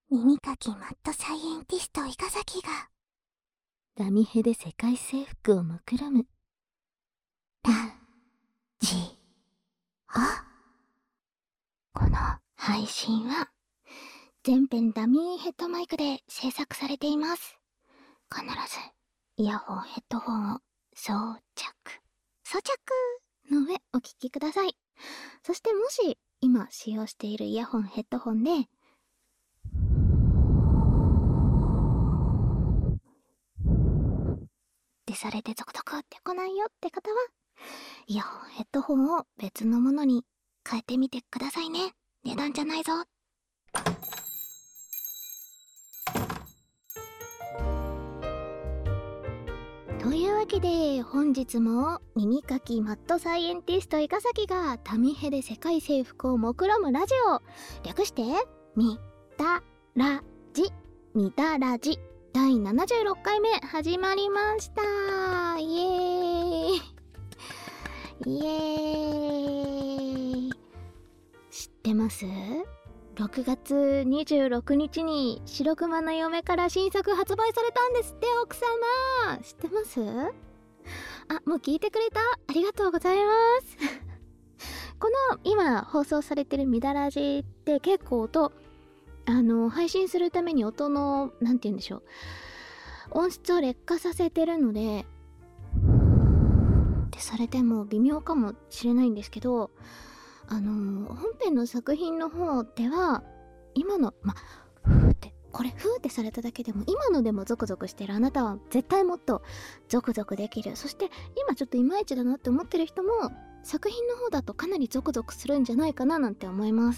耳かきマッドサイエンティスト伊賀崎がラミヘで世界征服を目論むラジオ。この配信は全編ダミーヘッドマイクで制作されています。必ずイヤホンヘッドホンを装着の上お聞きください。そしてもし今使用しているイヤホンヘッドホンでってされてゾクゾクってこないよって方はイヤホンヘッドホンを別のものに変えてみてくださいね。値段じゃないぞ。というわけで本日も耳かきマッドサイエンティスト伊賀崎がタミヘで世界征服を目論むラジオ、略してミダラジ第76回目始まりました。イエーイイエーイ。知ってます？ 6 月26日に白熊の嫁から新作発売されたんですって。奥様知ってます？あ、もう聞いてくれた？ありがとうございますこの今放送されてるミダラジって結構音配信するために音のなんて言うんでしょう、音質を劣化させてるのでってされても微妙かもしれないんですけど、本編の作品の方では今のふーってこれふーってされただけでも今のでもゾクゾクしてるあなたは絶対もっとゾクゾクできる。そして今ちょっといまいちだなって思ってる人も作品の方だとかなりゾクゾクするんじゃないかななんて思います。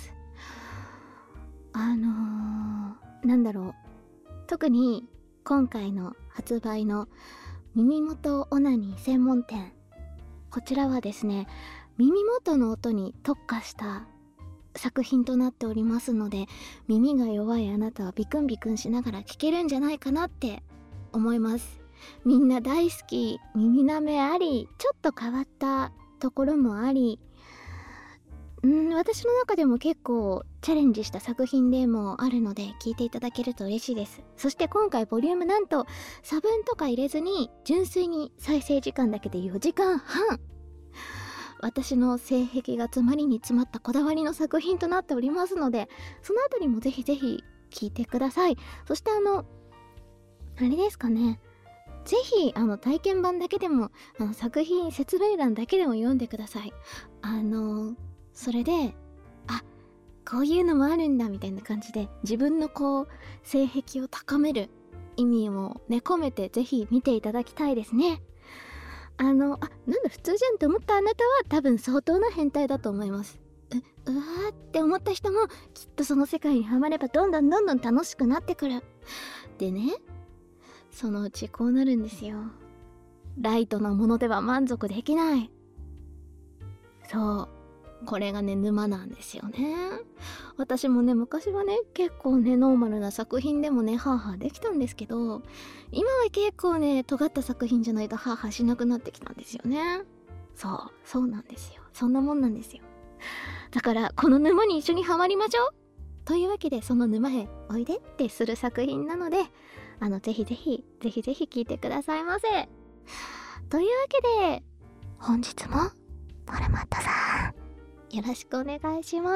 なんだろう、特に今回の発売の耳元オナニー専門店、こちらはですね耳元の音に特化した作品となっておりますので、耳が弱いあなたはビクンビクンしながら聴けるんじゃないかなって思います。みんな大好き耳なめあり、ちょっと変わったところもあり、私の中でも結構チャレンジした作品でもあるので聞いていただけると嬉しいです。そして今回ボリュームなんと差分とか入れずに純粋に再生時間だけで4時間半、私の性癖が詰まりに詰まったこだわりの作品となっておりますので、そのあたりもぜひぜひ聞いてください。そしてあれですかね、ぜひ体験版だけでも作品説明欄だけでも読んでください。それでこういうのもあるんだみたいな感じで自分の性癖を高める意味をね込めてぜひ見ていただきたいですね。なんだ普通じゃんって思ったあなたは多分相当な変態だと思います。うわーって思った人もきっとその世界にはまればどんどん楽しくなってくる。でね、そのうちこうなるんですよ。ライトなものでは満足できない。そう、これがね沼なんですよね。私もね昔はね結構ねノーマルな作品でもねハーハーできたんですけど、今は結構ね尖った作品じゃないとハーハーしなくなってきたんですよね。そうなんですよ。そんなもんなんですよ。だからこの沼に一緒にハマりましょうというわけで、その沼へおいでってする作品なのでぜひぜひ聞いてくださいませ。というわけで本日もモルマットさんよろしくお願いします。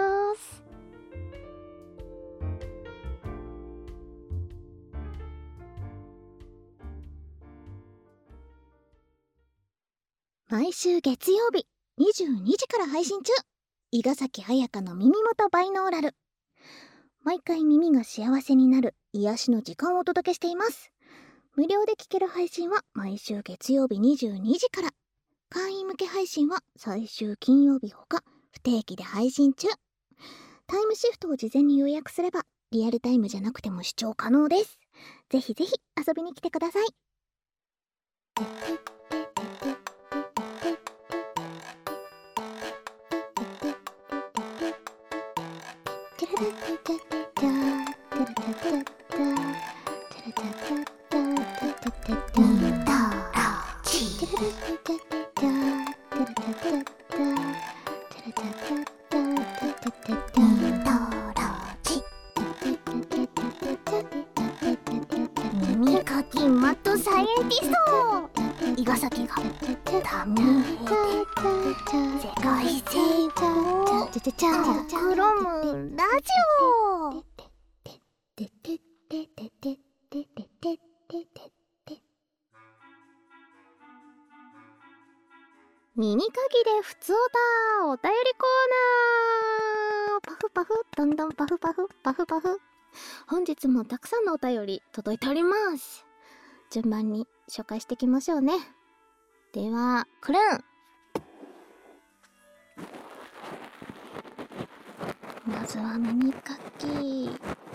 毎週月曜日22時から配信中、伊賀崎彩香の耳元バイノーラル。毎回耳が幸せになる癒しの時間をお届けしています。無料で聴ける配信は毎週月曜日22時から、会員向け配信は最終金曜日ほか不定期で配信中。タイムシフトを事前に予約すればリアルタイムじゃなくても視聴可能です。ぜひぜひ遊びに来てください。 ミンマットサイエンティスト伊賀崎がダミーで世界征服をくろむラジオ。耳かきでふつおたお便りコーナー。パフパフどんどんパフパフパフパフ。本日もたくさんのお便り届いております。順番に紹介していきましょうね。ではクルン、まずは耳かき。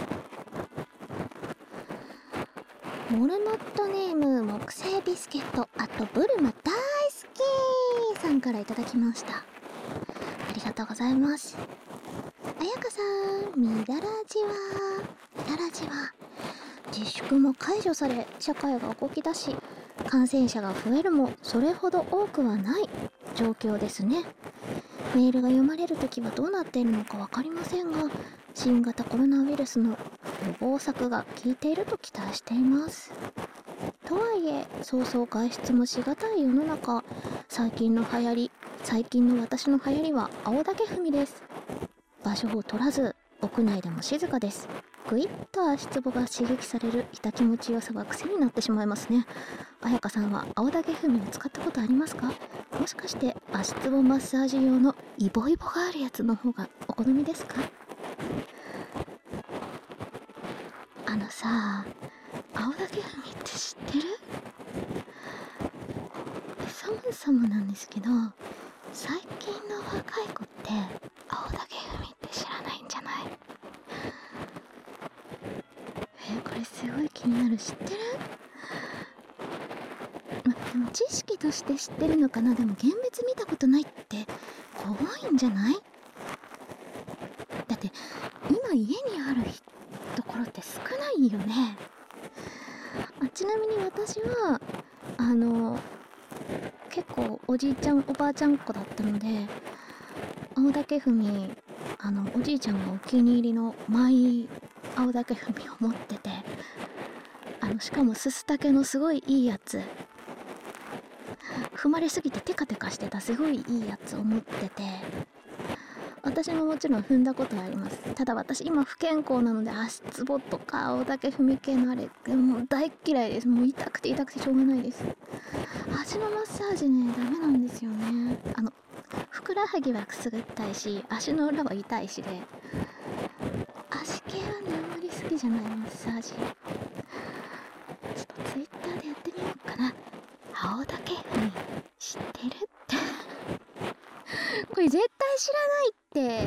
モルモットネーム木製ビスケットブルマ大好きさんからいただきました。ありがとうございます。あやかさん、みだらじは自粛も解除され社会が動き出し感染者が増えるもそれほど多くはない状況ですね。メールが読まれるときはどうなっているのか分かりませんが、新型コロナウイルスの予防策が効いていると期待しています。とはいえそうそう外出もしがたい世の中、最近の私の流行りは青竹踏みです。場所を取らず屋内でも静かです。ぐいっと足つぼが刺激される痛気持ちよさが癖になってしまいますね。あやかさんは青竹踏みを使ったことありますか？もしかして足つぼマッサージ用のイボイボがあるやつの方がお好みですか？さあ、青竹踏みって知ってる？そもそもなんですけど、最近の若い子って青竹踏みって知らないんじゃない？これすごい気になる。知ってる？でも知識として知ってるのかな。でも現物見たことないって怖いんじゃない？だって今家にあるところって少ないよね。ちなみに私は結構おじいちゃんおばあちゃんっ子だったので、青竹踏みおじいちゃんがお気に入りのマイ青竹踏みを持ってて、しかもすす竹のすごいいいやつ、踏まれすぎてテカテカしてたすごいいいやつを持ってて、私ももちろん踏んだことはあります。ただ私今不健康なので足つぼとか青竹踏み系のあれもう大嫌いです。もう痛くてしょうがないです。足のマッサージね、ダメなんですよね。ふくらはぎはくすぐったいし足の裏は痛いしで、足系はねあんまり好きじゃないマッサージ。ちょっとツイッターでやってみようかな。青竹踏み知ってる？ってこれ絶対知らないって。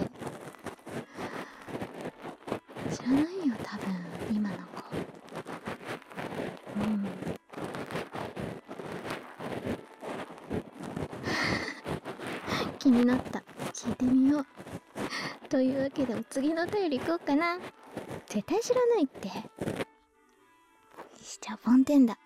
知らないよ多分今の子。気になった。聞いてみよう。というわけでお次のお便り行こうかな。絶対知らないって。じゃあ梵天だ。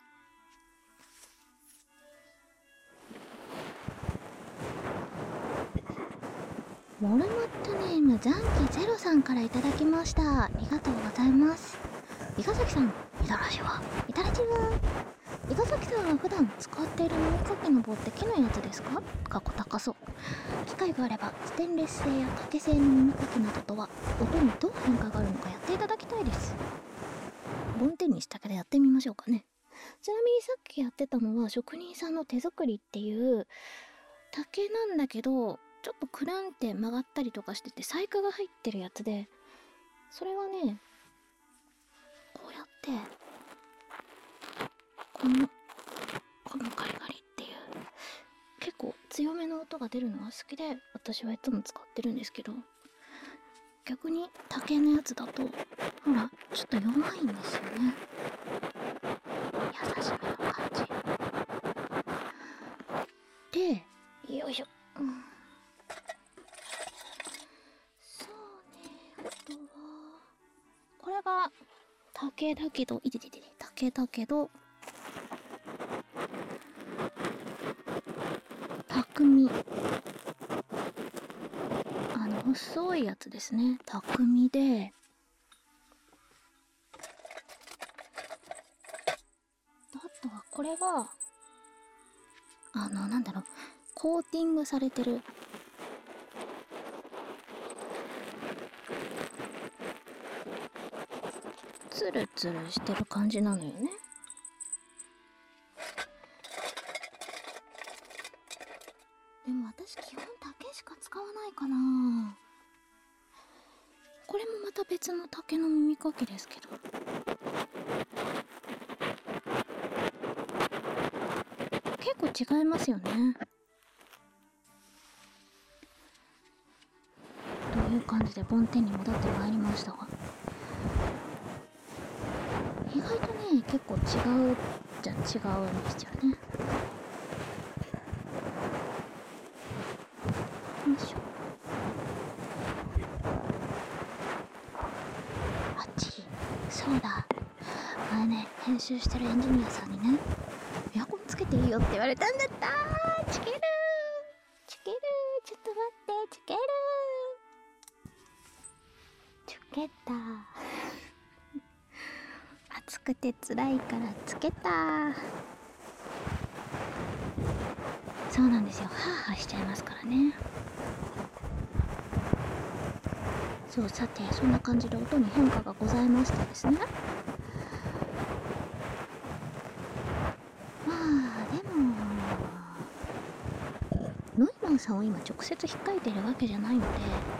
モルモットネーム残機ゼロさんからいただきました。ありがとうございます。伊賀崎さん、みだらじは伊賀崎さんは普段使っている耳かきの棒って木のやつですか？高そう。機会があればステンレス製や竹製の耳かきなどとは音にどう変化があるのかやっていただきたいです。梵天にしたけどやってみましょうかね。ちなみにさっきやってたのは職人さんの手作りっていう竹なんだけどちょっとクルンって曲がったりとかしてて細工が入ってるやつで、それはねこうやってこのカリカリっていう結構強めの音が出るのが好きで私はいつも使ってるんですけど、逆に竹のやつだとほらちょっと弱いんですよね。優しめの感じで、よいしょ、そうね、あとはこれが竹だけど竹だけど匠、細いやつですね。匠でこれはなんだろう、コーティングされてるツルツルしてる感じなのよね。でも私基本竹しか使わないかな。これもまた別の竹の耳かきですけど、結構違いますよね。という感じで梵天に戻ってまいりましたが、意外とね結構違うじゃ違うんですよね。よいしょ。あっち、そうだ、前ね編集してるエンジニアさんにね、エアコンつけていいよって言われたんだった。つけるつける、ちょっと待って、つけるつけた。暑くて辛いからつけた。そうなんですよ、ハーハーしちゃいますからね。そう、さてそんな感じで音に変化がございましてですね、まあでもノイマンさんを今直接引っかいているわけじゃないので、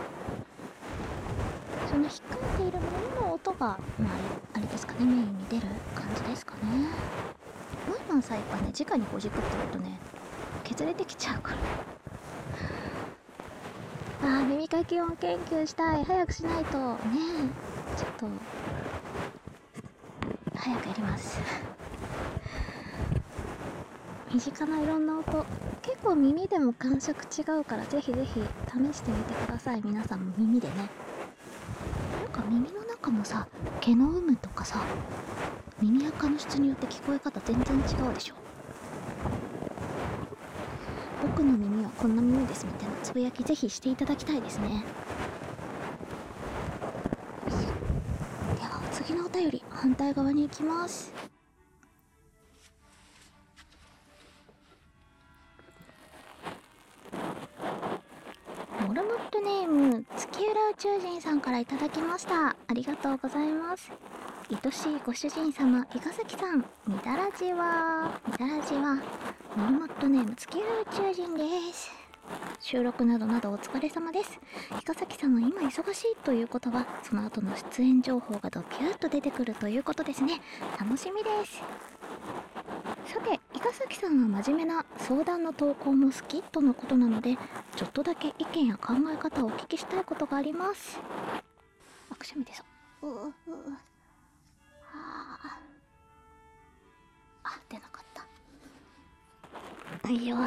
その引っかいているものの音が、まあ、あれですかね、メインに出る感じですかね。ノイマンさんやっぱね、直にほじくってるとね削れてきちゃうから。耳かき音研究したい。早くしないとね。ちょっと早くやります身近ないろんな音、結構耳でも感触違うから、ぜひぜひ試してみてください。皆さんも耳でね。なんか耳の中もさ、毛の有無とかさ、耳垢の質によって聞こえ方全然違うでしょ。僕の耳はこんな耳ですみたいなつぶやきぜひしていただきたいですね。では次のお便り、反対側に行きます。モルモットネーム月浦宇宙人さんからいただきました。ありがとうございます。愛しいご主人様、伊賀崎さん、みだらじはモルモットネーム月浦宇宙人です。収録などなどお疲れ様です。伊賀崎さんは今忙しいということは、その後の出演情報がドキューッと出てくるということですね。楽しみです。さて、伊賀崎さんは真面目な相談の投稿も好きとのことなので、ちょっとだけ意見や考え方をお聞きしたいことがあります。くしゃみ出そう。出なかった。いや、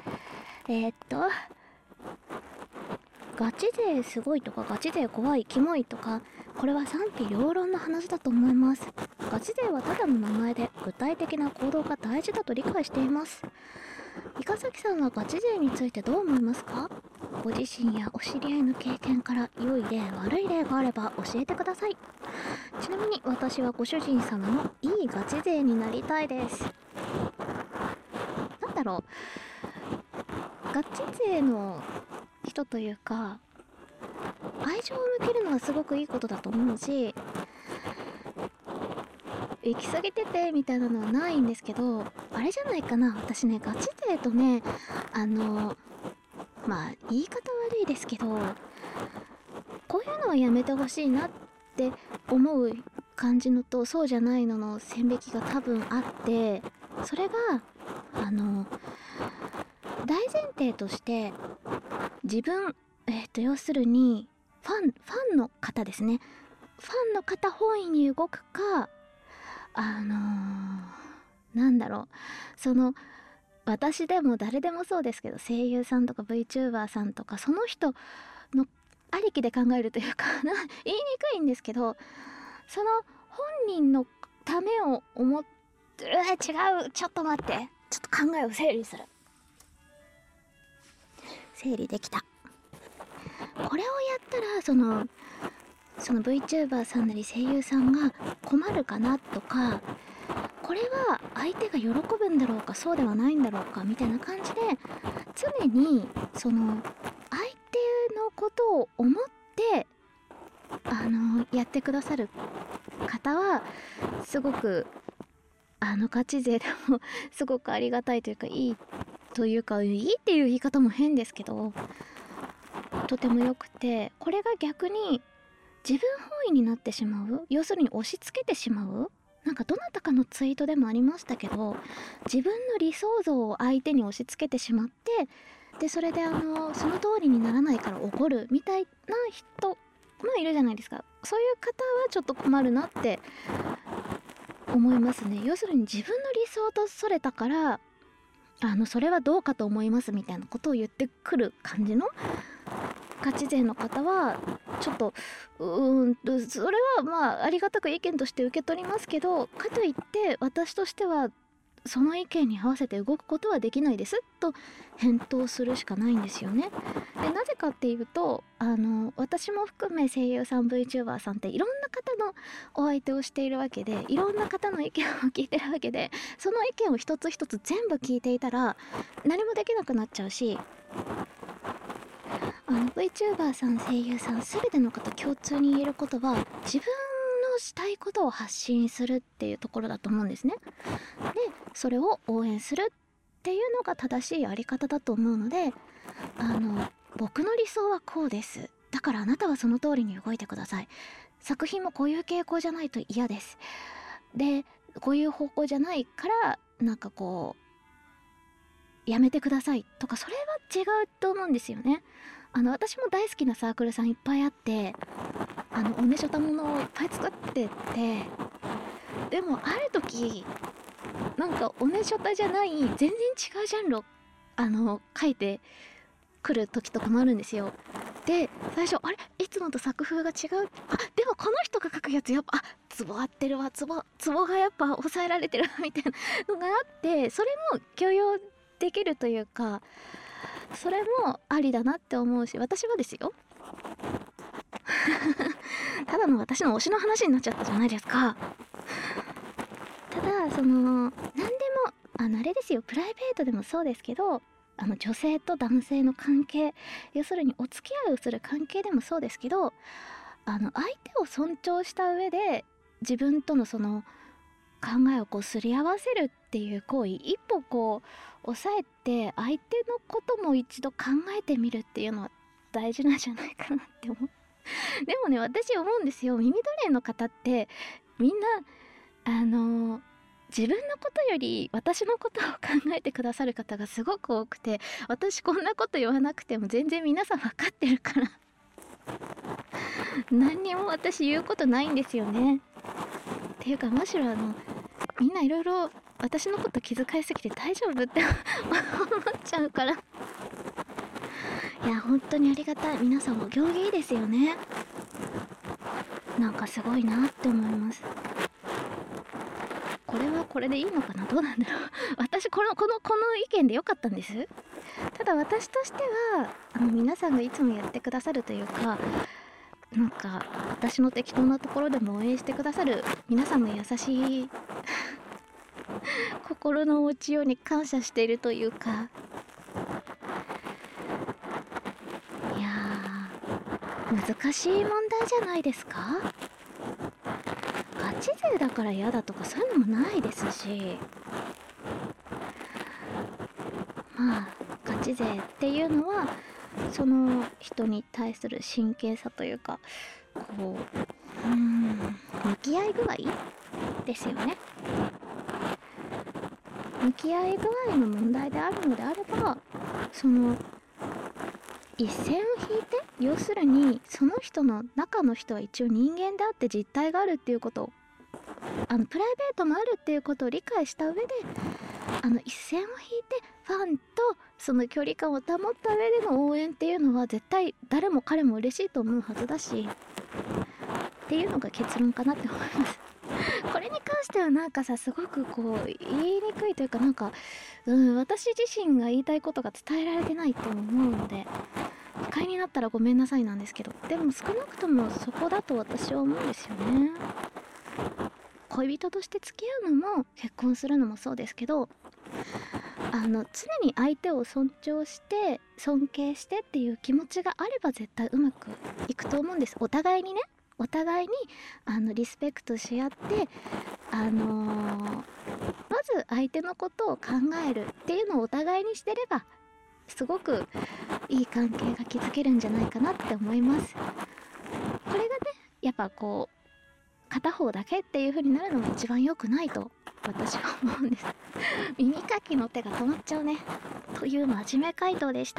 ガチ勢すごいとかガチ勢怖いキモいとか、これは賛否両論の話だと思います。ガチ勢はただの名前で、具体的な行動が大事だと理解しています。伊賀崎さんはガチ勢についてどう思いますか？ご自身やお知り合いの経験から良い例悪い例があれば教えてください。ちなみに私はご主人様のいいガチ勢になりたいです。なんだろう、ガチ勢の人というか、愛情を向けるのはすごくいいことだと思うし、行き過ぎててみたいなのはないんですけど、あれじゃないかな、私ね、ガチ勢とね、まあ言い方悪いですけど、こういうのはやめてほしいなって思う感じのと、そうじゃないのの線引きが多分あって、それが大前提として自分、要するにファンの方ですね。ファンの方本位に動くか、なんだろう、その私でも誰でもそうですけど、声優さんとか VTuber さんとか、その人のありきで考えるというか言いにくいんですけど、その本人のためを思って、違う、ちょっと待って、ちょっと考えを整理する。整理できた。これをやったらその VTuber さんなり声優さんが困るかなとか、ここれは相手が喜ぶんだろうかそうではないんだろうかみたいな感じで、常にその相手のことを思ってやってくださる方はすごくガチ勢でもすごくありがたいというか、いいというか、いいっていう言い方も変ですけど、とても良くて、これが逆に自分本位になってしまう、要するに押し付けてしまう、なんかどなたかのツイートでもありましたけど、自分の理想像を相手に押し付けてしまって、でそれでその通りにならないから怒るみたいな人もいるじゃないですか。そういう方はちょっと困るなって思いますね。要するに自分の理想とそれたからそれはどうかと思いますみたいなことを言ってくる感じのガチ勢の方はちょっとそれはまあありがたく意見として受け取りますけど、かといって私としてはその意見に合わせて動くことはできないですと返答するしかないんですよね。でなぜかっていうと私も含め声優さん VTuber さんっていろんな方のお相手をしているわけで、いろんな方の意見を聞いてるわけで、その意見を一つ一つ全部聞いていたら何もできなくなっちゃうし、VTuber さん声優さん全ての方共通に言えることは、自分のしたいことを発信するっていうところだと思うんですね。でそれを応援するっていうのが正しいあり方だと思うので、僕の理想はこうです、だからあなたはその通りに動いてください、作品もこういう傾向じゃないと嫌です、でこういう方向じゃないからなんかこうやめてくださいとか、それは違うと思うんですよね。私も大好きなサークルさんいっぱいあって、おねしょたものをいっぱい作ってて、でもある時なんかおねしょたじゃない全然違うジャンルを書いてくる時とかもあるんですよ。で最初あれいつもと作風が違う、でもこの人が書くやつやっぱツボ合ってるわ、ツボがやっぱ抑えられてるわみたいなのがあって、それも許容できるというか、それもありだなって思うし、私はですよただの私の推しの話になっちゃったじゃないですか。ただ何でもあれですよ、プライベートでもそうですけど、女性と男性の関係、要するにお付き合いをする関係でもそうですけど、相手を尊重した上で自分とのその考えをこうすり合わせるっていう行為、一歩こう抑えて相手のことも一度考えてみるっていうのは大事なんじゃないかなって思うでもね、私思うんですよ、耳奴隷の方ってみんな自分のことより私のことを考えてくださる方がすごく多くて、私こんなこと言わなくても全然皆さん分かってるから何にも私言うことないんですよね。っていうかむしろみんないろいろ私のこと気遣いすぎて大丈夫って思っちゃうから、いや本当にありがたい。皆さんお行儀いいですよね。なんかすごいなって思います。これはこれでいいのかな、どうなんだろう私この意見で良かったんです。ただ私としては皆さんがいつもやってくださるというか、なんか私の適当なところでも応援してくださる皆さんの優しい心の持ちように感謝しているというか、いやー難しい問題じゃないですか。ガチ勢だから嫌だとかそういうのもないですし、まあガチ勢っていうのはその人に対する神経さというか、こう向き合い具合ですよね。向き合い具合の問題であるのであれば、その一線を引いて、要するにその人の中の人は一応人間であって実体があるっていうことを、プライベートもあるっていうことを理解した上で一線を引いてファンとその距離感を保った上での応援っていうのは絶対誰も彼も嬉しいと思うはずだしっていうのが結論かなって思いますこれに関してはなんかさ、すごくこう言いにくいというか、なんか私自身が言いたいことが伝えられてないと思うので、不快になったらごめんなさいなんですけど、でも少なくともそこだと私は思うんですよね。 恋人として付き合うのも結婚するのもそうですけど、常に相手を尊重して尊敬してっていう気持ちがあれば絶対うまくいくと思うんです。お互いにリスペクトし合って、まず相手のことを考えるっていうのをお互いにしてればすごくいい関係が築けるんじゃないかなって思います。これがね、やっぱこう片方だけっていう風になるのが一番良くないと私は思うんです。耳かきの手が止まっちゃうねという真面目回答でした。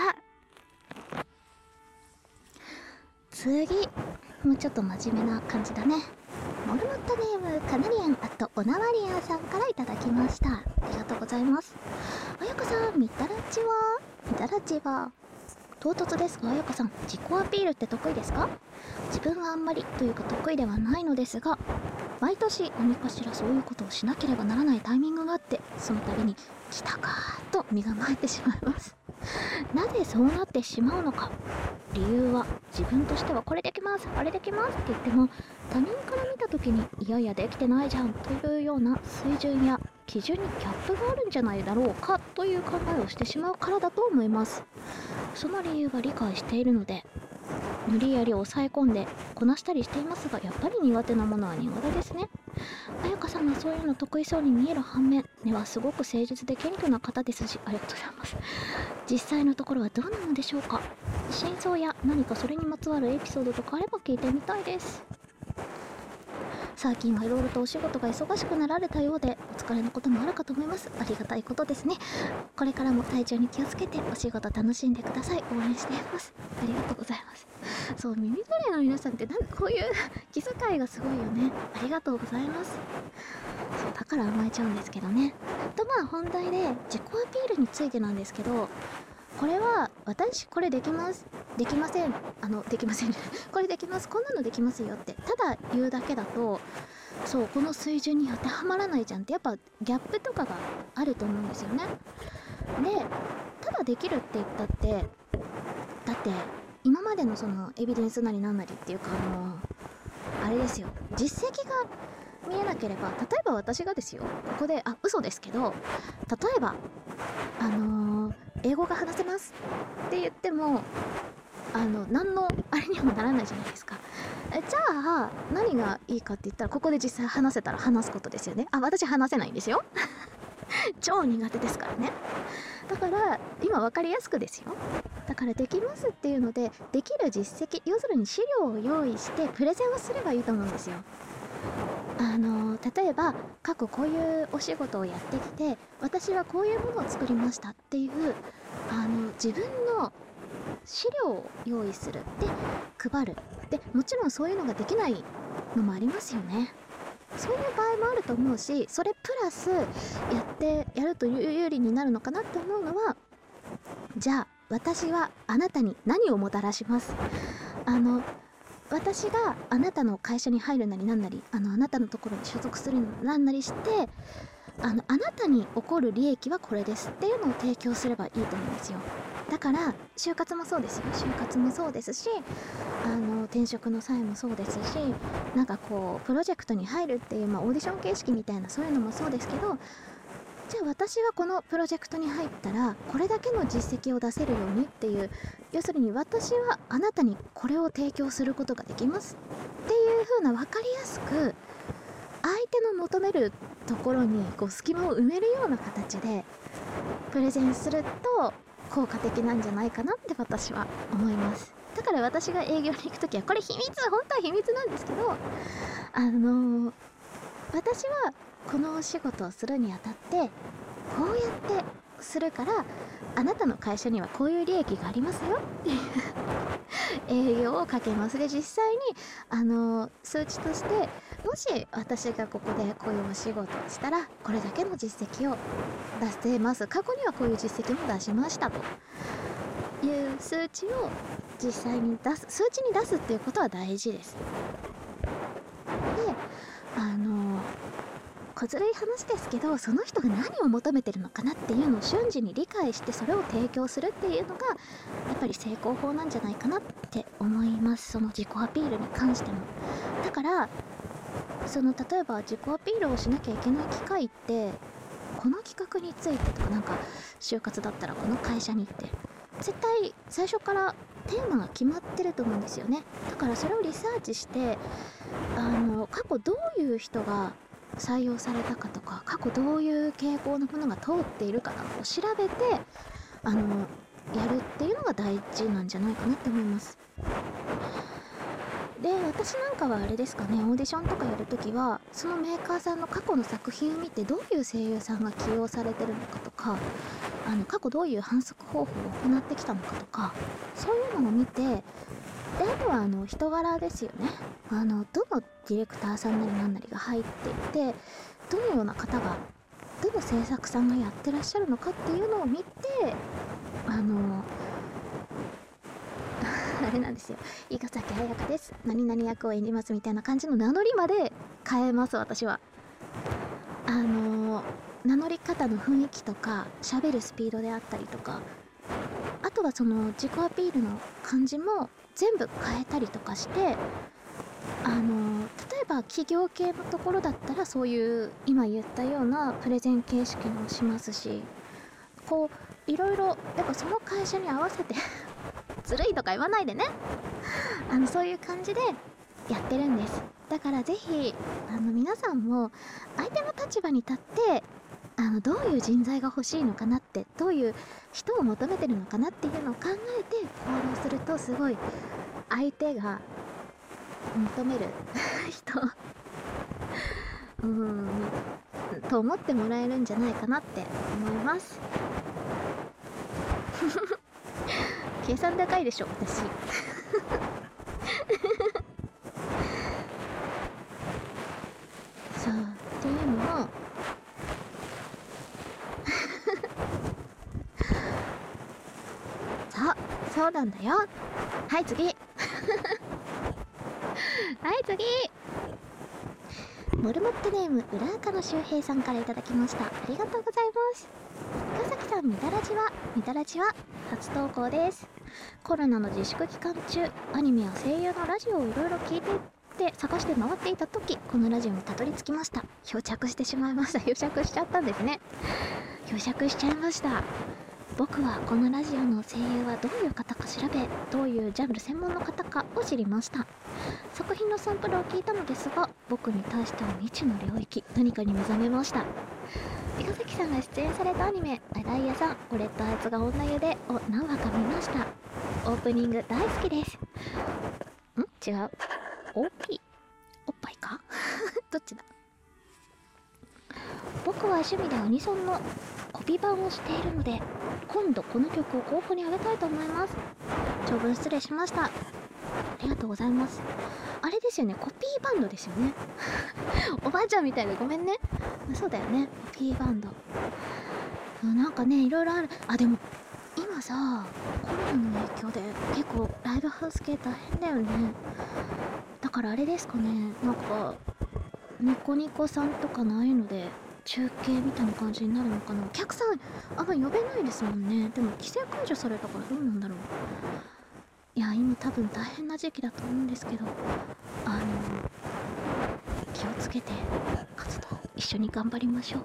次、もうちょっと真面目な感じだね。モルモットネームカナリアンオナワリアンさんからいただきました。ありがとうございます。あやかさん、みたらちは唐突ですが、あやかさん、自己アピールって得意ですか？自分はあんまりというか得意ではないのですが、毎年何かしらそういうことをしなければならないタイミングがあって、その度に来たかーと身構えてしまいます。なぜそうなってしまうのか。理由は、自分としてはこれできますあれできますって言っても、他人から見た時にいやいやできてないじゃんというような水準や基準にギャップがあるんじゃないだろうかという考えをしてしまうからだと思います。その理由は理解しているので、無理やり抑え込んでこなしたりしていますが、やっぱり苦手なものは苦手ですね。あやかさんがそういうの得意そうに見える反面、根はすごく誠実で謙虚な方ですし、ありがとうございます。実際のところはどうなのでしょうか。真相や何かそれにまつわるエピソードとかあれば聞いてみたいです。最近はいろいろとお仕事が忙しくなられたようで、お疲れのこともあるかと思います。ありがたいことですね。これからも体調に気をつけてお仕事楽しんでください。応援しています。ありがとうございます。そう、耳ドレの皆さんってこういう気遣いがすごいよね。ありがとうございます。そうだから甘えちゃうんですけどね。本題で自己アピールについてなんですけど、これは私これできますできませんできませんこれできます、こんなのできますよってただ言うだけだと、そうこの水準に当てはまらないじゃんって、やっぱギャップとかがあると思うんですよね。で、ただできるって言ったって、だって今までのそのエビデンスなりなんなりっていうか、あれですよ、実績が見えなければ、例えば私がですよ、ここで嘘ですけど、例えば英語が話せますって言っても何のあれにもならないじゃないですか。じゃあ何がいいかって言ったら、ここで実際話せたら話すことですよね。私話せないんですよ超苦手ですからね。だから今分かりやすくですよ、だからできますっていうので、できる実績、要するに資料を用意してプレゼンをすればいいと思うんですよ。例えば過去こういうお仕事をやってきて、私はこういうものを作りましたっていう自分の資料を用意する、で配る、でもちろんそういうのができないのもありますよね。そういう場合もあると思うし、それプラスやると有利になるのかなって思うのは、じゃあ私はあなたに何をもたらします。私があなたの会社に入るなりなんなり、あなたのところに所属するなんなりして、あなたに起こる利益はこれですっていうのを提供すればいいと思うんですよ。だから就活もそうですよ。就活もそうですし、転職の際もそうですし、なんかこうプロジェクトに入るっていう、オーディション形式みたいなそういうのもそうですけど、じゃあ私はこのプロジェクトに入ったらこれだけの実績を出せるようにっていう、要するに私はあなたにこれを提供することができますっていう風な分かりやすく、相手の求めるところにこう隙間を埋めるような形でプレゼンすると効果的なんじゃないかなって私は思います。だから私が営業に行くときは、これ秘密、本当は秘密なんですけど、私はこのお仕事をするにあたってこうやってするから、あなたの会社にはこういう利益がありますよっていう営業をかけます。で実際に数値として、もし私がここでこういうお仕事をしたらこれだけの実績を出せます、過去にはこういう実績も出しましたという数値を実際に出す、数値に出すっていうことは大事です。で小ずるい話ですけど、その人が何を求めてるのかなっていうのを瞬時に理解してそれを提供するっていうのがやっぱり成功法なんじゃないかなって思います。その自己アピールに関しても。だから例えば自己アピールをしなきゃいけない機会って、この企画についてとか、なんか就活だったらこの会社にって絶対最初からテーマが決まってると思うんですよね。だからそれをリサーチして、過去どういう人が採用されたかとか、過去どういう傾向のものが通っているかなどを調べてやるっていうのが大事なんじゃないかなって思います。で、私なんかはあれですかね、オーディションとかやるときはそのメーカーさんの過去の作品を見て、どういう声優さんが起用されてるのかとか、過去どういう反則方法を行ってきたのかとか、そういうのを見て、であとは人柄ですよね。どのディレクターさんなりなんなりが入っていて、どのような方が、どの制作さんがやってらっしゃるのかっていうのを見て、あれなんですよ、伊賀崎彩香です、何々役を演じますみたいな感じの名乗りまで変えます、私は。名乗り方の雰囲気とか、喋るスピードであったりとか、あとはその自己アピールの感じも全部変えたりとかして、例えば企業系のところだったらそういう今言ったようなプレゼン形式もしますし、こういろいろやっぱその会社に合わせてずるいとか言わないでね、そういう感じでやってるんです。だからぜひ皆さんも相手の立場に立って、どういう人材が欲しいのかなって、どういう人を求めてるのかなっていうのを考えて行動すると、すごい相手が求める人と思ってもらえるんじゃないかなって思います。計算高いでしょ私。そうっていうのもそうなんだよ。はい次。はい次。モルモットネーム裏垢の周平さんからいただきました。ありがとうございます。深崎さん、みたらじは初投稿です。コロナの自粛期間中、アニメや声優のラジオをいろいろ聞いてって探して回っていた時、このラジオにたどり着きました。漂着してしまいました。漂着しちゃったんですね。漂着しちゃいました。僕はこのラジオの声優はどういう方か調べ、どういうジャンル専門の方かを知りました。作品のサンプルを聞いたのですが、僕に対しては未知の領域、何かに目覚めました。伊賀崎さんが出演されたアニメ「洗い屋さん俺とあいつが女湯で」を何話か見ました。オープニング大好きです。違う、大きいおっぱいかどっちだ。僕は趣味でアニソンのコピー版をしているので、今度この曲を候補にあげたいと思います。長文失礼しました。ありがとうございます。あれですよね、コピーバンドですよね。おばあちゃんみたいでごめんね。そうだよね、コピーバンド。なんかね、いろいろある。でも今さ、コロナの影響で結構ライブハウス系大変だよね。だからあれですかね、なんかニコニコさんとかのああいうので中継みたいな感じになるのかな。お客さんあんま呼べないですもんね。でも規制解除されたからどうなんだろう。いや、今多分大変な時期だと思うんですけど、気をつけて活動一緒に頑張りましょう。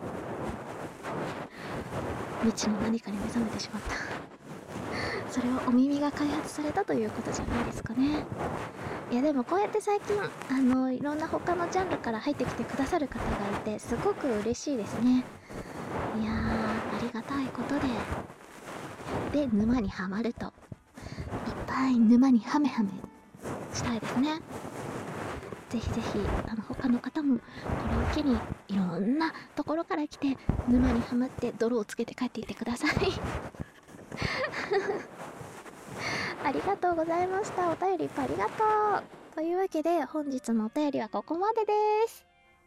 未知の何かに目覚めてしまった。それはお耳が開発されたということじゃないですかね。いやでもこうやって最近いろんな他のジャンルから入ってきてくださる方がいて、すごく嬉しいですね。いやー、ありがたいことで沼にはまると、いっぱい沼にハメハメしたいですね。ぜひぜひ他の方もこれを機にいろんなところから来て沼にはまって泥をつけて帰っていってください。ありがとうございました。お便りいっぱいありがとう。というわけで本日のお便りはここまでです。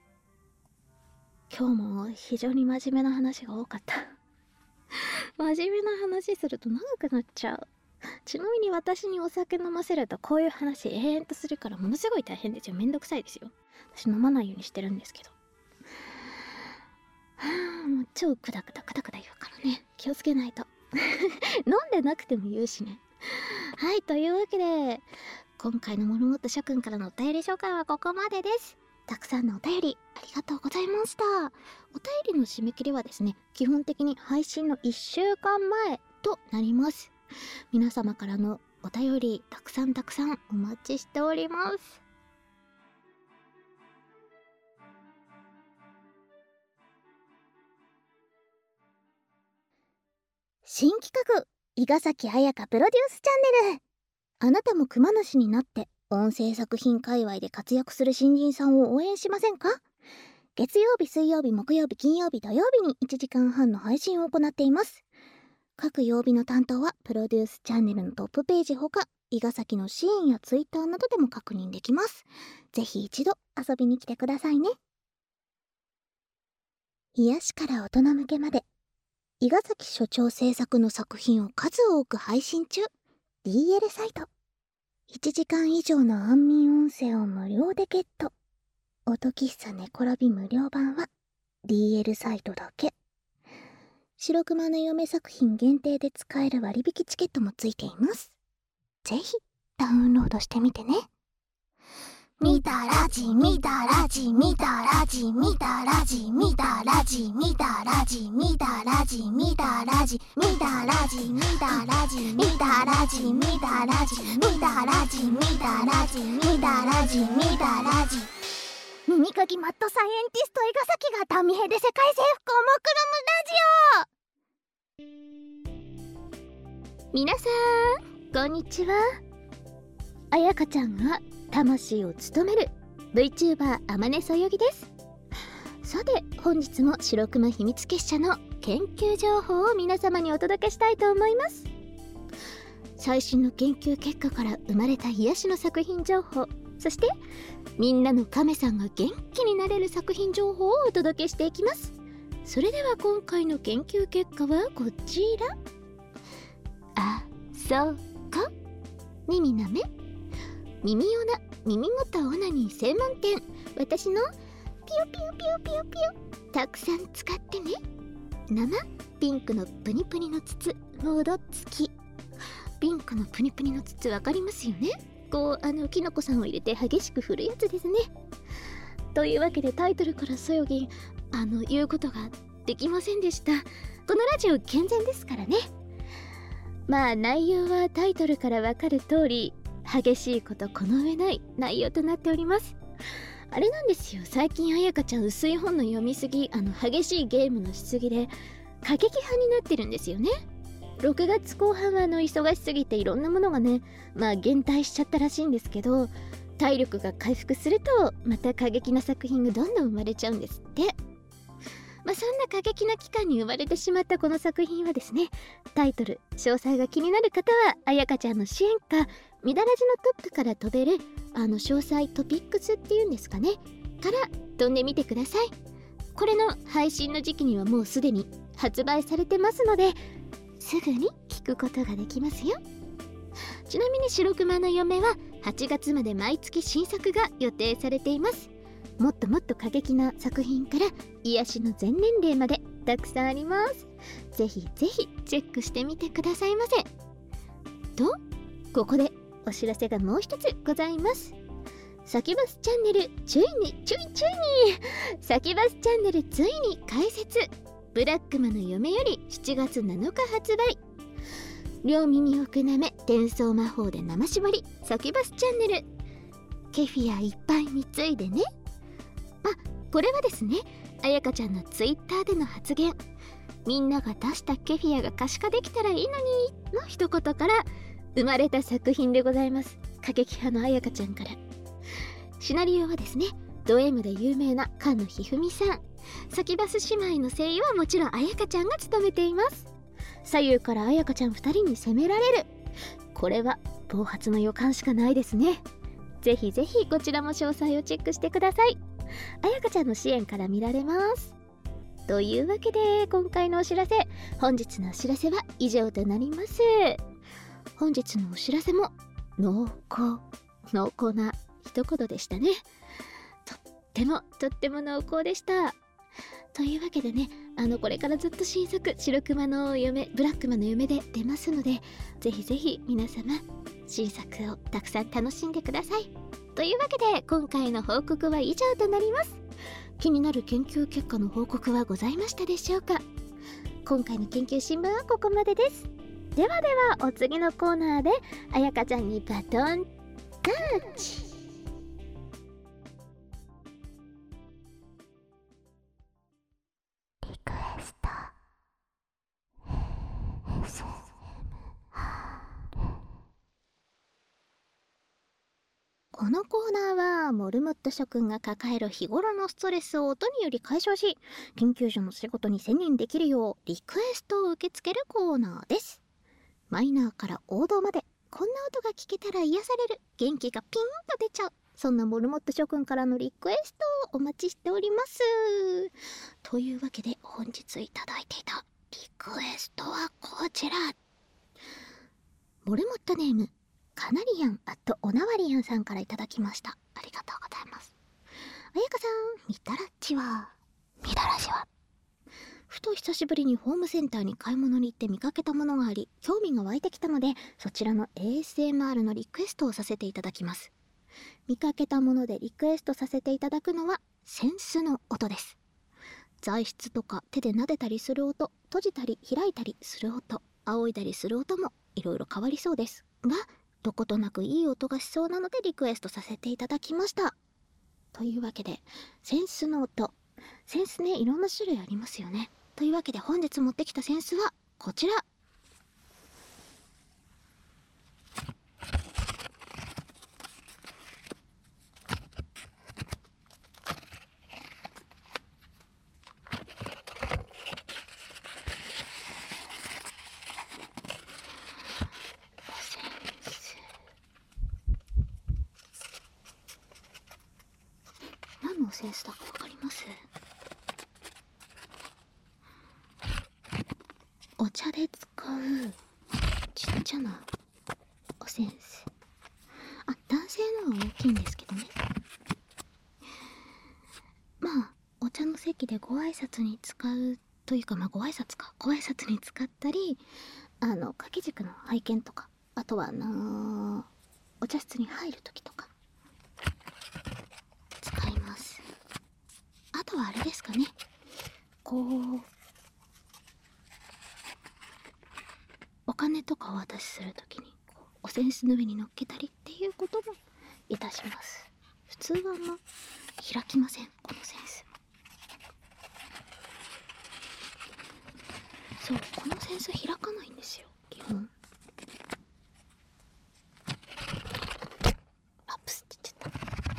今日も非常に真面目な話が多かった。真面目な話すると長くなっちゃう。ちなみに私にお酒飲ませるとこういう話永遠とするからものすごい大変ですよ。めんどくさいですよ。私飲まないようにしてるんですけど。もう超クダクダ言うからね。気をつけないと。飲んでなくても言うしね。はい、というわけで今回のモルモット諸君からのお便り紹介はここまでです。 たくさんのお便りありがとうございました。お便りの締め切りはですね、基本的に配信の1週間前となります。皆様からのお便りたくさんお待ちしております。新企画、伊賀崎彩香プロデュースチャンネル。あなたも熊主になって音声作品界隈で活躍する新人さんを応援しませんか？月曜日、水曜日、木曜日、金曜日、土曜日に1時間半の配信を行っています。各曜日の担当はプロデュースチャンネルのトップページほか、伊賀崎のシーンやツイッターなどでも確認できます。ぜひ一度遊びに来てくださいね。癒しから大人向けまで、伊賀崎所長制作の作品を数多く配信中。DL サイト。1時間以上の安眠音声を無料でゲット。音喫茶寝転び無料版は DL サイトだけ。白熊の嫁作品限定で使える割引チケットもついています。ぜひダウンロードしてみてね。見たラジ見たラジ見たラジ見たラジ見たラジ見たラジ見たラジ見たラジ見たラジ見たラジ見たラジ見たラジ見たラジ見たラジ見たラジ見たラジ。耳かきマッドサイエンティスト伊賀崎がダミヘで世界征服を目論むラジオ。皆さんこんにちは。あやかちゃんが魂を務める VTuber あまねそよぎです。さて本日も白熊秘密結社の研究情報を皆様にお届けしたいと思います。最新の研究結果から生まれた癒しの作品情報、そしてみんなの亀さんが元気になれる作品情報をお届けしていきます。それでは今回の研究結果はこちら。あ、そうか耳なめ耳オナ耳元オナニー専門店、私のピヨピヨピヨピヨピヨたくさん使ってね。生ピンクのプニプニの筒モード付き。ピンクのプニプニの筒わかりますよね。こうきのこさんを入れて激しく振るやつですね。というわけでタイトルからそよぎ言うことができませんでした。このラジオ健全ですからね。まあ内容はタイトルからわかる通り激しいことこの上ない内容となっております。あれなんですよ、最近あやかちゃん薄い本の読みすぎ激しいゲームのしすぎで過激派になってるんですよね。6月後半は忙しすぎていろんなものがね減退しちゃったらしいんですけど、体力が回復するとまた過激な作品がどんどん生まれちゃうんですって。そんな過激な期間に生まれてしまったこの作品はですね、タイトル詳細が気になる方はあやかちゃんの支援かみだらじのトップから飛べる詳細トピックスっていうんですかねから飛んでみてください。これの配信の時期にはもうすでに発売されてますのですぐに聞くことができますよ。ちなみに白熊の嫁は8月まで毎月新作が予定されています。もっともっと過激な作品から癒しの全年齢までたくさんあります。ぜひぜひチェックしてみてくださいませ。とここでお知らせがもう一つございます。サキバスチャンネルついにサキバスチャンネルついに開設。ブラックマの嫁より7月7日発売。両耳をくなめ転送魔法で生絞りサキバスチャンネル。ケフィアいっぱい貢いでね。これはですね、あやかちゃんのツイッターでの発言、みんなが出したケフィアが可視化できたらいいのにの一言から生まれた作品でございます。過激派のあやかちゃんから。シナリオはですね、ド M で有名な菅野ひふみさん、サキバス姉妹の声優はもちろんあやかちゃんが務めています。左右からあやかちゃん2人に攻められる。これは暴発の予感しかないですね。ぜひぜひこちらも詳細をチェックしてください。あやかちゃんの支援から見られます。というわけで今回のお知らせ、本日のお知らせは以上となります。本日のお知らせも濃厚な一言でしたね。とっても濃厚でした。というわけでね、これからずっと新作白熊の嫁ブラックマの嫁で出ますので、ぜひぜひ皆様新作をたくさん楽しんでください。 というわけで今回の報告は以上となります。気になる研究結果の報告はございましたでしょうか。今回の研究新聞はここまでです。ではではお次のコーナーであやかちゃんにバトンタッチ。 リクエストこのコーナーはモルモット諸君が抱える日頃のストレスを音により解消し、研究所の仕事に専念できるようリクエストを受け付けるコーナーです。マイナーから王道までこんな音が聞けたら癒される、元気がピンと出ちゃう、そんなモルモット諸君からのリクエストをお待ちしております。というわけで本日いただいていたリクエストはこちら。モルモットネームカナリアンオナワリアンさんからいただきました。ありがとうございます。あやかさん、みたらしはふと久しぶりにホームセンターに買い物に行って見かけたものがあり、興味が湧いてきたので、そちらの ASMR のリクエストをさせていただきます。見かけたものでリクエストさせていただくのは扇子の音です。材質とか手で撫でたりする音、閉じたり開いたりする音、仰いだりする音もいろいろ変わりそうですが、どことなくいい音がしそうなのでリクエストさせていただきました。というわけで扇子の音、扇子ね、いろんな種類ありますよね。というわけで本日持ってきた扇子はこちら。何の扇子だかわかります？お茶で使うちっちゃなお扇子。男性のは大きいんですけどね。お茶の席でご挨拶に使うというか、ご挨拶に使ったり、掛け軸の拝見とか、あとはお茶室に入る時とか使います。あとはあれですかね、お金とかお渡しするときにお扇子の上に乗っけたりっていうこともいたします。普通は開きません、この扇子。そう、この扇子開かないんですよ、基本。プスって言っちゃ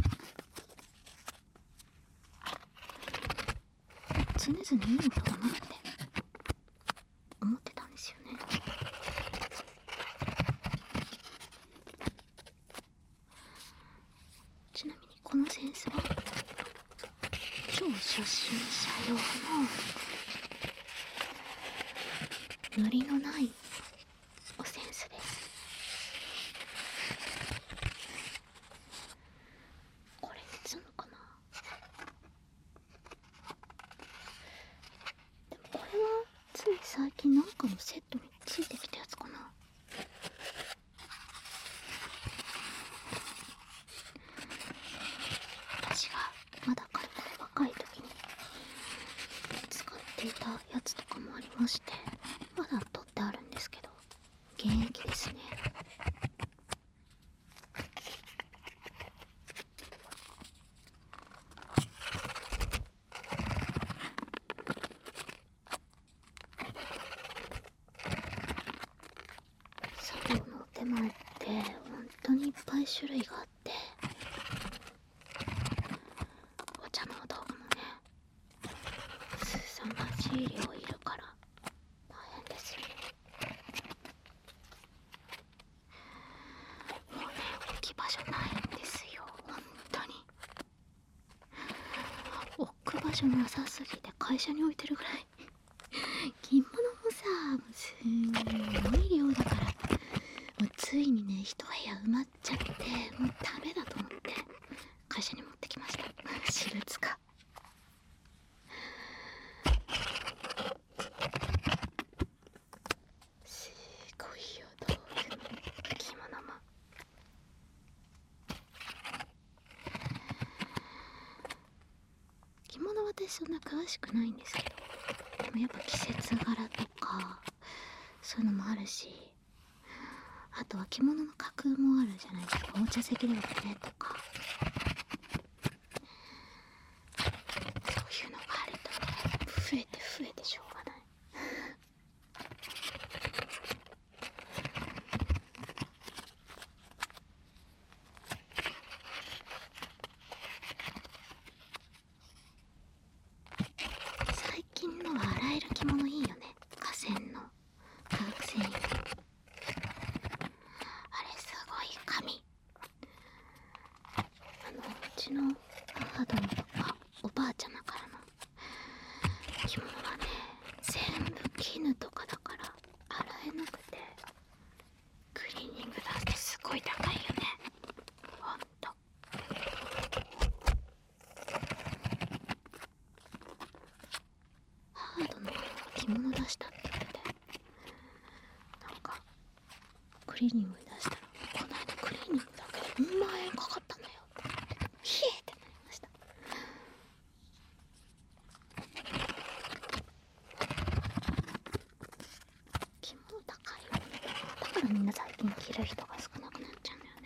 った。常々いい音だなって思ってたんですよね。ちなみにこの扇子は超初心者用の塗りのないお扇子です。これつのかな。でもこれはつい最近なんかのセットについてきたやつかな。私がまだかれこれ若い時に使っていたやつとかもありまして、まだ取ってあるんですけど現役ですね。作業のお手前って本当にいっぱい種類があって、お茶の道具もね、凄まじい量いるから大変ですよ。もうね、置き場所ないんですよ、本当に。置く場所なさすぎて会社に置いてるぐらい。着物もさ、もうすんごい量だから、もうついにね、一部屋埋まっちゃって、もうダメだと思って会社に持ってきました。私物か。すごいよ、道具も着物も。 私そんな詳しくないんですけど、でもやっぱ季節柄とかそういうのもあるし、あとは着物の架空もあるじゃないですか。お茶席ではねとか、そういうのがあるとね、増えてしょうがない。最近のは洗える着物いいよね。河川の化学繊維、あれすごい紙。うちの母殿とかおばあちゃまからの着物はね、全部絹とかだから洗えなくて、クリーニング出してすごい高いよね、ほんと。母殿が着物出したって言って、なんかクリーニングに出したら、この間クリーニングだけで4万円かかったのよって言って、ひえってなりました。着物高いよね。だからみんな最近着る人が少なくなっちゃうんだよね。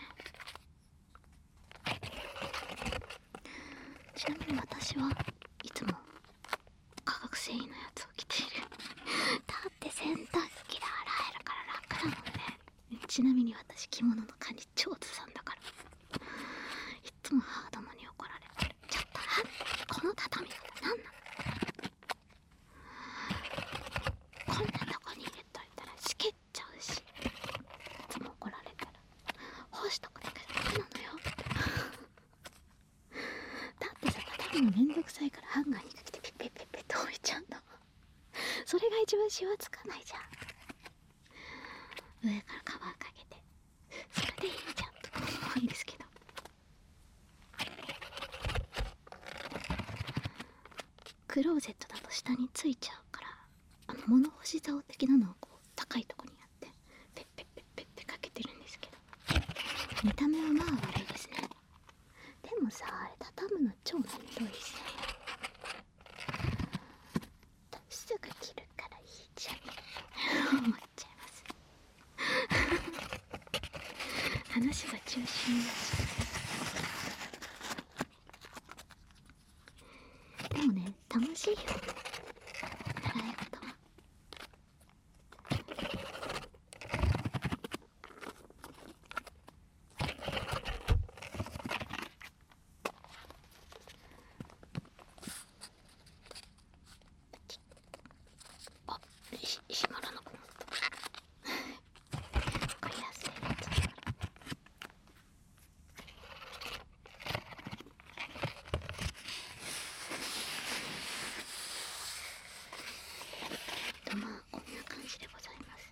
ちなみに私はいつも化学繊維のやつを着ている。だって洗濯機で洗えるから楽だもんね。ちなみに私着物の管理超ずさんだから、いつも母殿に怒られる。ちょっとこの畳み方なんなの、こんなとこに入れといたらしけっちゃうし、いつも怒られてる。干しとくだけでダメなのよだってさ、畳むのめんどくさいからハンガーにかけてピッピッピッピッって置いちゃうんだもん。それが一番シワつかないじゃん。上からカバーかけて、それでいいじゃんと思うんですけど、クローゼットだと下についちゃうから、物干し竿的なのをこう高いとこにやってペッペッペッペッってかけてるんですけど、見た目はまあ悪いですね。でもさ、あれ畳むの超めんどいし、すぐ着るからいいじゃん思っちゃいます話が中心になっちゃう。でもね、楽しいよ、習い事は。あ、閉まらなくなったこれ安いやつだから。まあこんな感じでございます。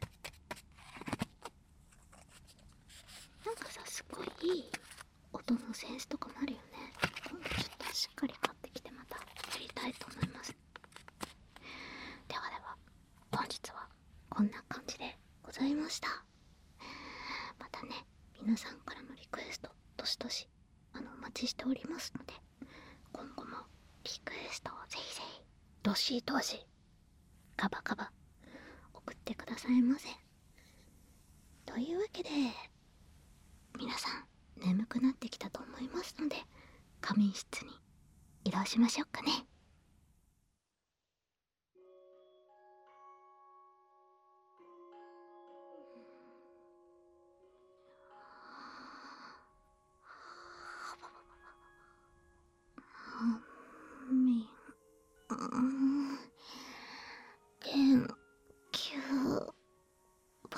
なんかさ、すごいいい音のセンスとかもあるよね。今度ちょっとしっかり買ってきてまたやりたいと思います。ではでは、本日はこんな感じでございました。またね、皆さんからのリクエストどしどしお待ちしておりますので、今後もリクエストをぜひぜひどしどしガバガバ送ってくださいませ。というわけで、皆さん眠くなってきたと思いますので、仮眠室に移動しましょうかね。み研究部。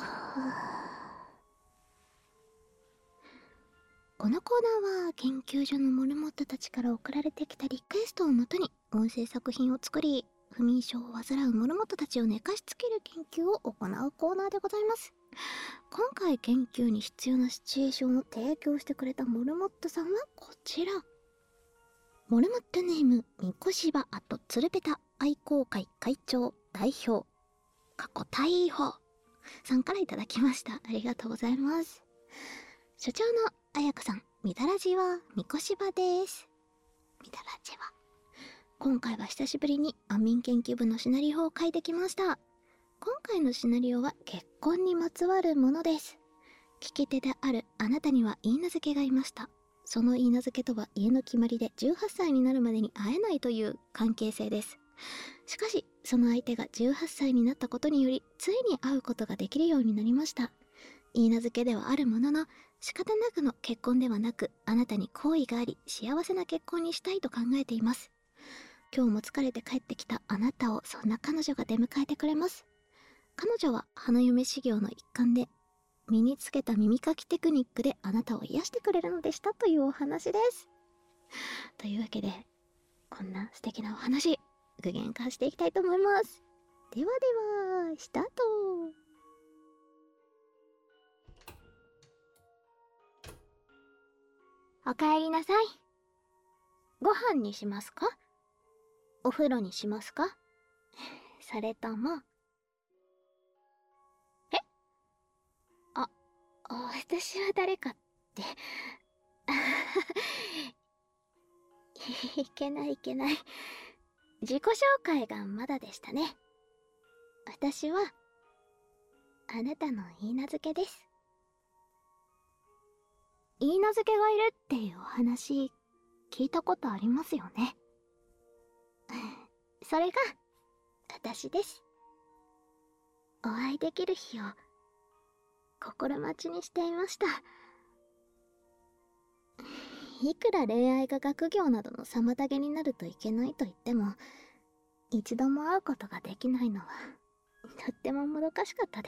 このコーナーは研究所のモルモットたちから送られてきたリクエストをもとに音声作品を作り、不眠症を患うモルモットたちを寝かしつける研究を行うコーナーでございます。今回研究に必要なシチュエーションを提供してくれたモルモットさんはこちら。モルモットネームみこしばあとつるぺた愛好会会長代表過去大砲さんからいただきました。ありがとうございます。所長のあやかさん、みだらじはみこしばです。みだらじは今回は久しぶりに安眠研究部のシナリオを書いてきました。今回のシナリオは結婚にまつわるものです。聞き手であるあなたには許嫁がいました。その許嫁とは家の決まりで18歳になるまでに会えないという関係性です。しかしその相手が18歳になったことによりついに会うことができるようになりました。許嫁ではあるものの仕方なくの結婚ではなく、あなたに好意があり幸せな結婚にしたいと考えています。今日も疲れて帰ってきたあなたをそんな彼女が出迎えてくれます。彼女は花嫁修行の一環で身につけた耳かきテクニックであなたを癒してくれるのでしたというお話です。というわけでこんな素敵なお話具現化していきたいと思います。ではではスタート。おかえりなさい。ご飯にしますか？お風呂にしますか？それとも私は誰かっていけないいけない。自己紹介がまだでしたね。私はあなたの許嫁です。許嫁がいるっていうお話聞いたことありますよね。それが私です。お会いできる日を心待ちにしていました。いくら恋愛が学業などの妨げになるといけないと言っても、一度も会うことができないのはとってももどかしかったです。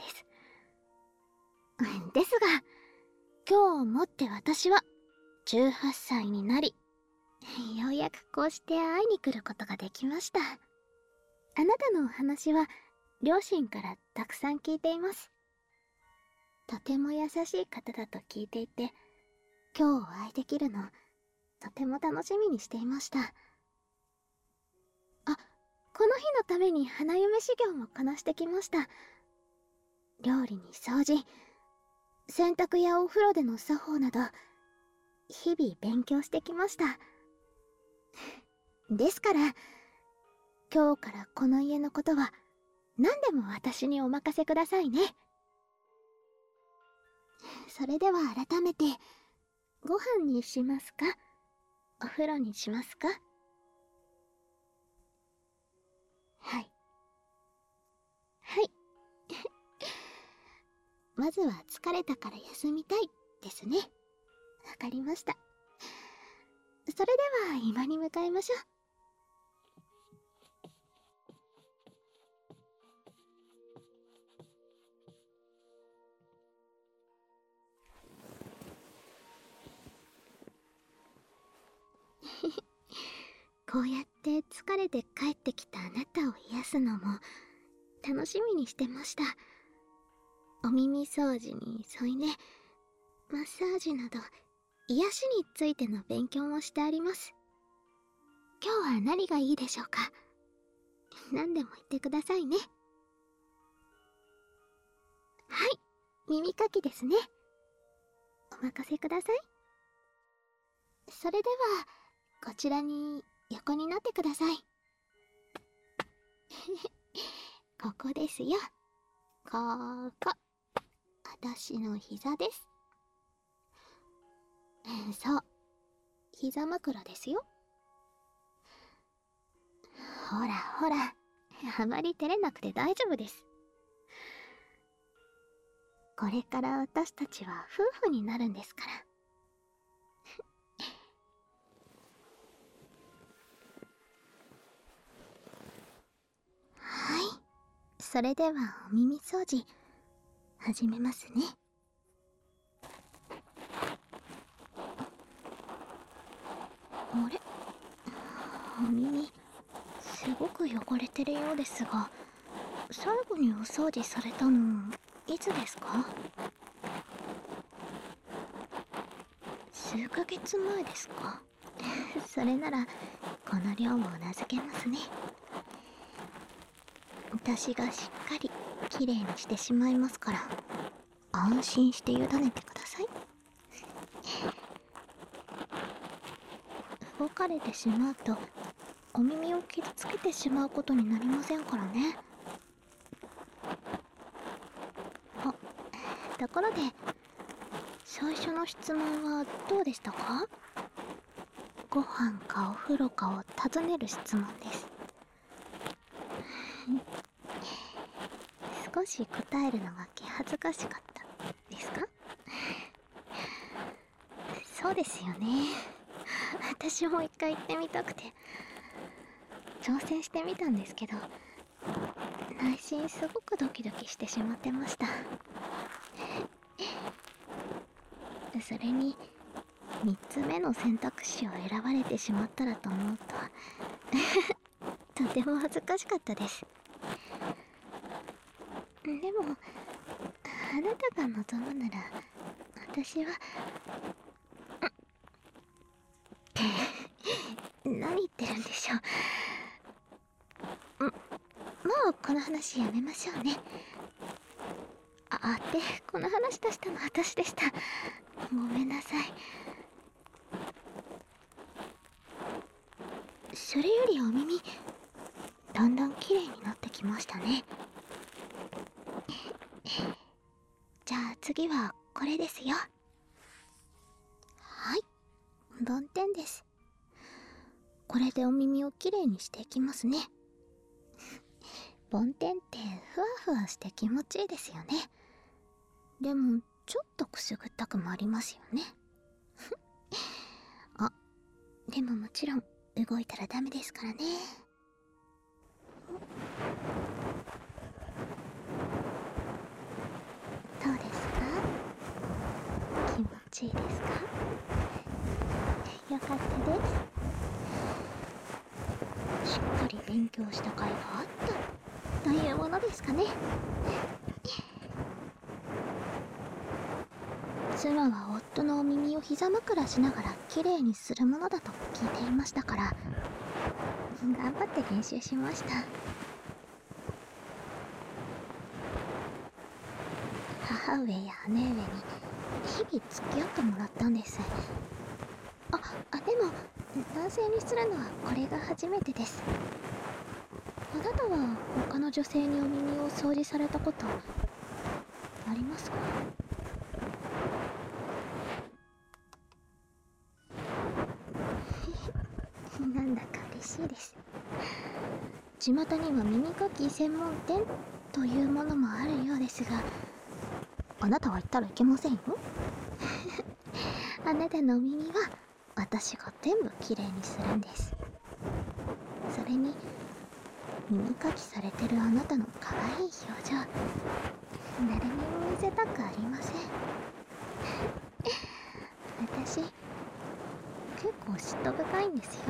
ですが今日をもって私は18歳になり、ようやくこうして会いに来ることができました。あなたのお話は両親からたくさん聞いています。とても優しい方だと聞いていて、今日お会いできるのとても楽しみにしていました。この日のために花嫁修行もこなしてきました。料理に掃除、洗濯やお風呂での作法など日々勉強してきました。ですから今日からこの家のことは何でも私にお任せくださいね。それでは改めてご飯にしますか？お風呂にしますか？はいまずは疲れたから休みたいですね。わかりました。それでは今に向かいましょう。こうやって疲れて帰ってきたあなたを癒すのも楽しみにしてました。お耳掃除に添い寝、マッサージなど癒しについての勉強もしてあります。今日は何がいいでしょうか？何でも言ってくださいね。はい、耳かきですね。お任せください。それではこちらに横になってください。ここですよ。ここ。私の膝です。そう。膝枕ですよ。ほらほら。あまり照れなくて大丈夫です。これから私たちは夫婦になるんですから。はい。それではお耳掃除始めますね。あれ？お耳すごく汚れてるようですが、最後にお掃除されたのいつですか？数ヶ月前ですか？それならこの量も名付けますね。私がしっかりきれいにしてしまいますから、安心して委ねてください。動かれてしまうとお耳を傷つけてしまうことになりませんからね。あ、ところで最初の質問はどうでしたか？ご飯かお風呂かを尋ねる質問です。少し答えるのが気恥ずかしかったですか？そうですよね。私も一回行ってみたくて挑戦してみたんですけど、内心すごくドキドキしてしまってました。それに3つ目の選択肢を選ばれてしまったらと思うととても恥ずかしかったです。でもあなたが望むなら私は何言ってるんでしょう。もうこの話やめましょうね。で、この話出したの私でした。ごめんなさい。それよりお耳、だんだん綺麗になってきましたね。じゃあ次はこれですよ。はい、梵天です。これでお耳をきれいにしていきますね。梵天ってふわふわして気持ちいいですよね。でもちょっとくすぐったくもありますよね。でももちろん動いたらダメですからね。どうですか？気持ちいいですか？よかったです。しっかり勉強した甲斐があったというものですかね。妻は夫のお耳を膝枕しながらきれいにするものだと聞いていましたから、頑張って練習しました。母上や姉上に日々付き合ってもらったんです。でも男性にするのはこれが初めてです。あなたは他の女性にお耳を掃除されたことありますか？なんだか嬉しいです。巷には耳かき専門店というものもあるようですが、あなたは行ったらいけませんよ。あなたのお耳は私が全部きれいにするんです。それに耳かきされてるあなたの可愛い表情、誰にも見せたくありません。私結構嫉妬深いんですよ。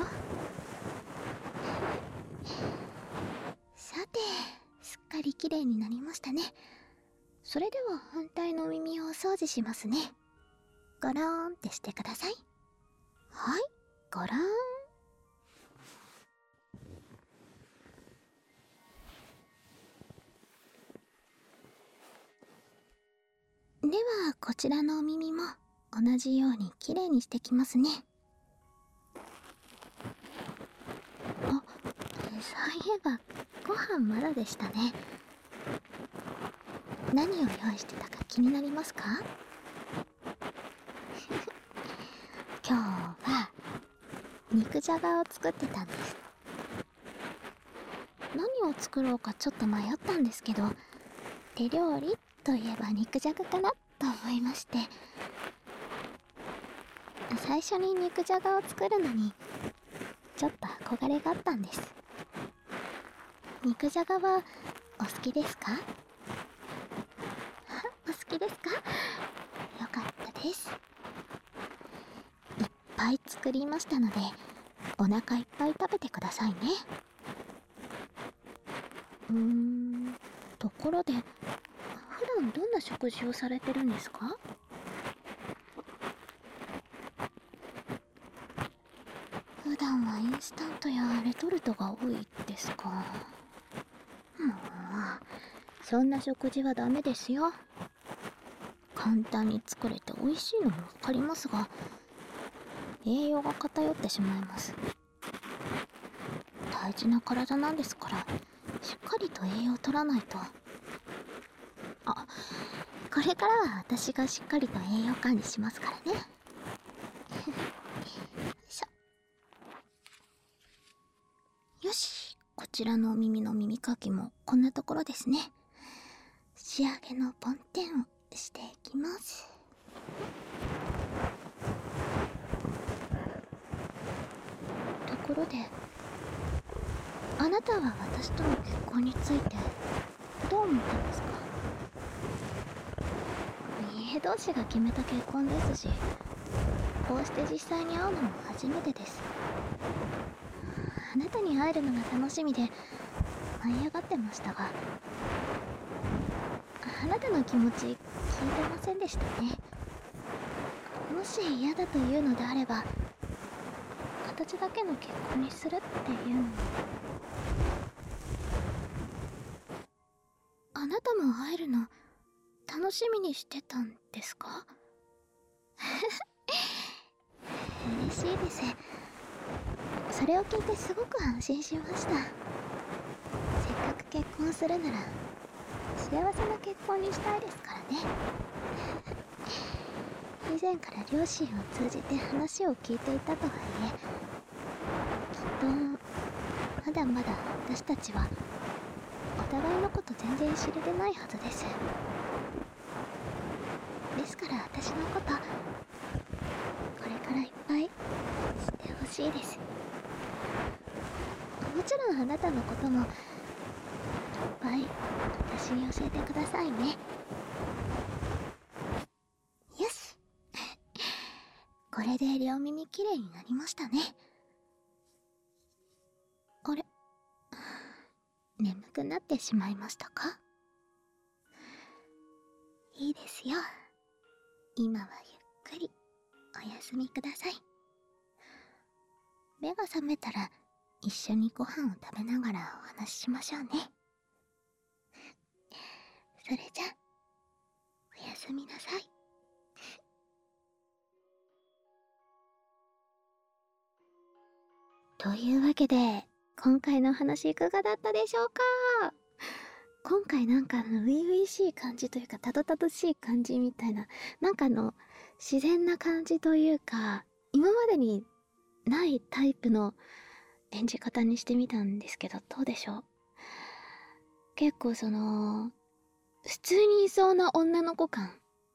さて、すっかりきれいになりましたね。それでは反対の耳をお掃除しますね。ゴローンってしてください。はい、ゴローン。ではこちらのお耳も同じようにきれいにしてきますね。そういえばご飯まだでしたね。何を用意してたか気になりますか？今日は肉じゃがを作ってたんです。何を作ろうかちょっと迷ったんですけど、手料理といえば肉じゃがかなと思いまして、最初に肉じゃがを作るのにちょっと憧れがあったんです。肉じゃがはお好きですか？お好きですか？よかったです。いっぱい作りましたのでお腹いっぱい食べてくださいね。ところで普段どんな食事をされてるんですか？普段はインスタントやレトルトが多いですか？もうそんな食事はダメですよ。簡単に作れて美味しいのもわかりますが、栄養が偏ってしまいます。 大事な体なんですから、しっかりと栄養を取らないと。あ、これからは私がしっかりと栄養管理しますからね。よいしょ。よし、こちらのお耳の耳かきもこんなところですね。仕上げの梵天をしていきます。ところで、あなたは私との結婚についてどう思ったんですか？家同士が決めた結婚ですし、こうして実際に会うのも初めてです。あなたに会えるのが楽しみで舞い上がってましたが、あなたの気持ち聞いてませんでしたね。もし嫌だというのであれば、形だけの結婚にするっていうのも。あなたも会えるの楽しみにしてたんですか？嬉しいです。それを聞いてすごく安心しました。せっかく結婚するなら幸せな結婚にしたいですからね。以前から両親を通じて話を聞いていたとはいえ、きっとまだまだ私たちはお互いのこと全然知れてないはずです。ですから私のことこれからいっぱい知ってほしいです。もちろんあなたのこともいっぱい私に教えてくださいね。よし。これで両耳きれいになりましたね。あれ、眠くなってしまいましたか？いいですよ。今はゆっくりお休みください。目が覚めたら一緒にご飯を食べながらお話ししましょうね。それじゃ、おやすみなさい。というわけで、今回の話いかがだったでしょうか？今回なんか初々しい感じというか、たどたどしい感じみたいな、なんか自然な感じというか、今までにないタイプの演じ方にしてみたんですけど、どうでしょう？結構普通にいそうな女の子感。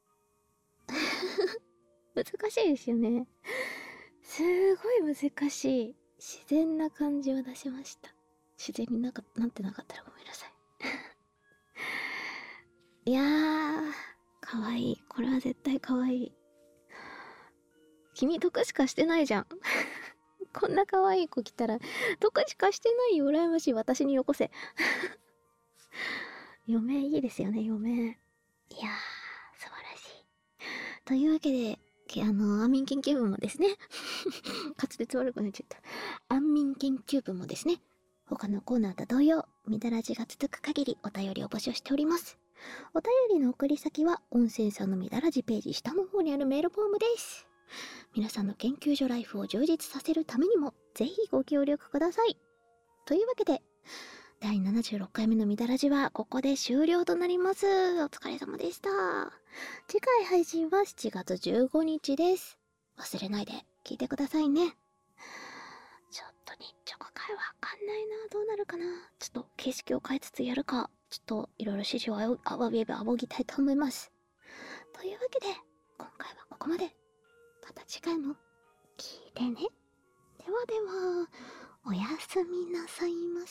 難しいですよね。すごい難しい。自然な感じを出しました。自然になってなかったらごめんなさい。いやー、かわいい。これは絶対かわいい。君得しかしてないじゃん。こんな可愛い子来たら、得しかしてないよ。羨ましい。私によこせ。嫁いいですよね、嫁。いやー、素晴らしい。というわけで、安眠研究部もですね、滑舌悪くなっちゃった。安眠研究部もですね、他のコーナーと同様、みだらじが続く限りお便りを募集しております。お便りの送り先は、音声さんのみだらじページ下の方にあるメールフォームです。皆さんの研究所ライフを充実させるためにも、ぜひご協力ください。というわけで、第76回目のみだらじはここで終了となります。お疲れ様でした。次回配信は7月15日です。忘れないで聞いてくださいね。ちょっと日直会わかんないな。どうなるかな。ちょっと形式を変えつつやるか、ちょっといろいろ指示を仰ぎたいと思います。というわけで、今回はここまで。また次回も聞いてね。ではでは、おやすみなさいま